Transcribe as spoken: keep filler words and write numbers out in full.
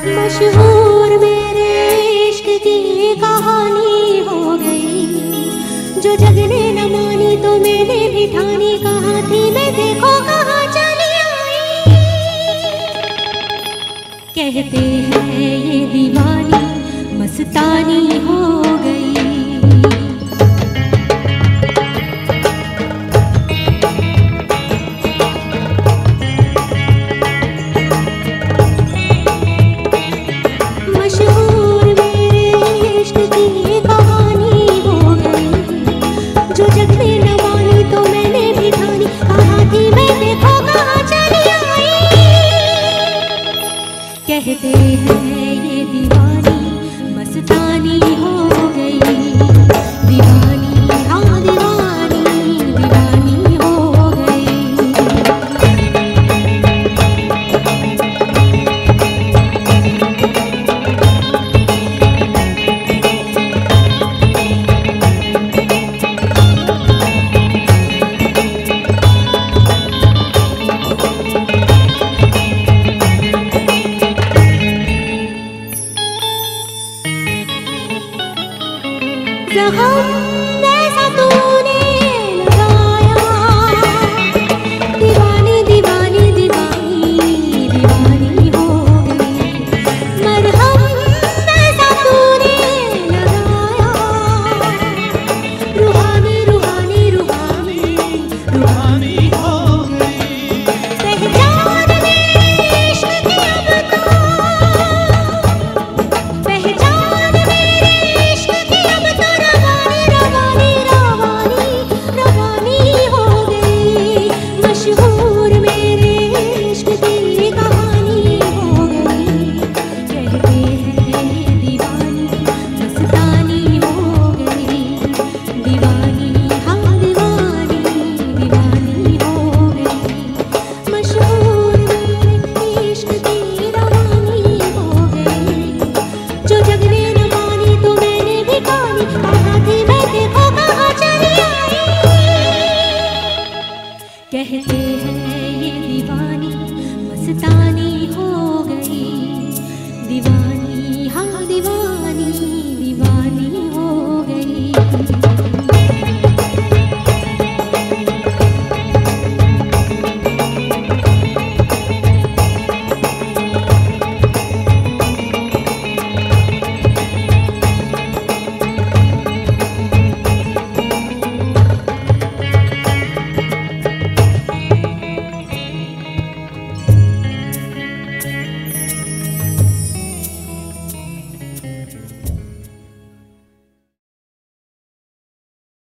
मशहूर मेरे इश्क की कहानी हो गई, जो जग ने न मानी तो मैंने भी ठानी। कहाँ थी मैं देखो कहाँ चली आई। कहते हैं ये दीवानी मस्तानी हो गई। कहते हैं ये दीवानी मस्तानी हो गई। दीवानी हाँ दीवानी दीवानी हो गई। जख्म ऐसा तूने लगाया, दीवानी दीवानी दीवानी दीवानी हो गई। मरहम ऐसा तूने लगाया, रूहानी रूहानी रूहानी रूहानी हो गई। पहचान मेरे इश्क की अब तो, पहचान मेरे इश्क की अब तो रवानी रवानी रवानी हो गई। मशहूर मेरे इश्क की कहानी हो गई। कहते हैं ये दीवानी मस्तानी हो गई। दीवानी हाँ दीवानी दीवानी हो गई। मशहूर मेरे इश्क की रवानी हो गई, जो जग ने न मानी तो मैंने भी ठानी। कहाँ थी मैं देखो कहाँ चली आई। कहते हैं ये दीवानी मस्तानी